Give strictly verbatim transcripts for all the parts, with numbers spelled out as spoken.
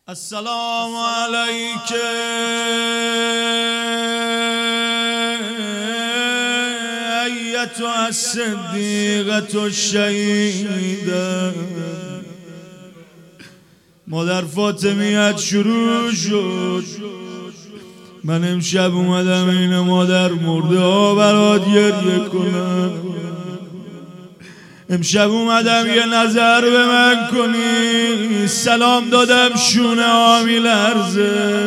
السلام عليك أيتها الصديقة الشهيدة. مادر فاطمیت شروع شد. من امشب اومدم این مادر مرده ها برات گریه کنم. امشب اومدم یه نظر به من کنی. سلام دادم شونه ها میلرزه.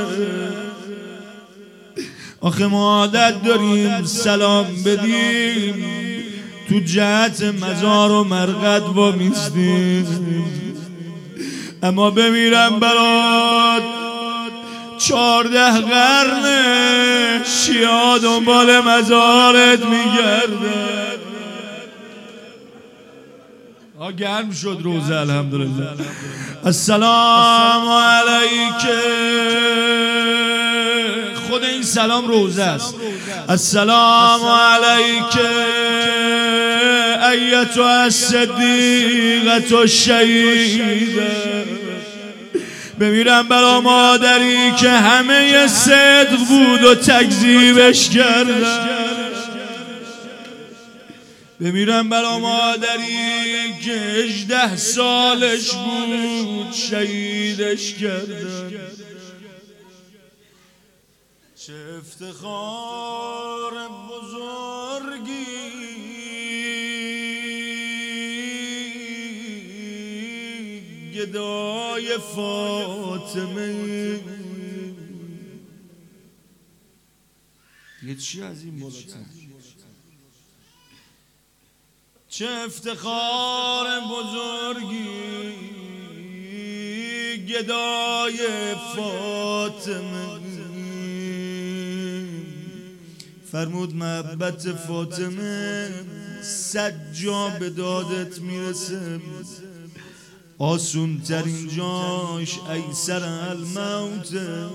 آخه ما عادت داریم سلام بدیم تو جهت مزار و مرقد با میستیم، اما بمیرم برات چارده قرن شیعه دنبال مزارت میگردن. آه گرم شد روزه الحمدلله. السلام علیک. خود این سلام روزه است. السلام علیک ایتها الصدیقة الشهیدة. بمیرم برا مادری که همه صدق بود و تکذیبش کردن. بمیرم برا مادری که هجده سالش بود شهیدش کردن. چه افتخار بزرگی گدای فاطمه. یه چی از این بالاتر؟ چه افتخار بزرگی گدای فاطمه. فرمود محبت فاطمه صد جا به دادت میرسه، آسون ترین جاش ایسر الموت،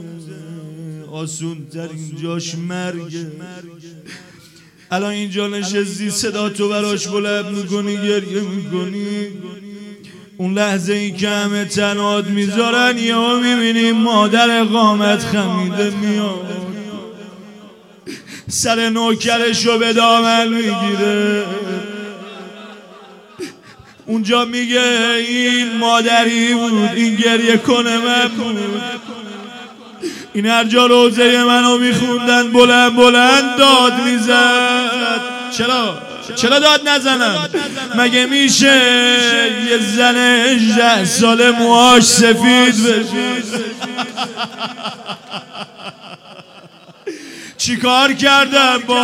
آسون ترین جاش مرگه. الان اینجا نشستی صدا تو براش بلند میکنی، گریه میکنی. اون لحظه ای که همه تنات میذارن یه ها میبینی مادر قامت خمیده میاد، سر نوکرشو به دامن میگیره. اونجا میگه این مادری بود، این گریه کنه من بود. این هر جا روزه منو میخوندن بلند بلند داد میزد. چرا؟ چرا داد نزنم؟ مگه میشه یه زن هجده ساله موهاش سفید بشه؟ چی کار کردم با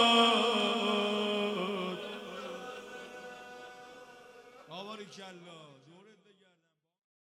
آواری کلا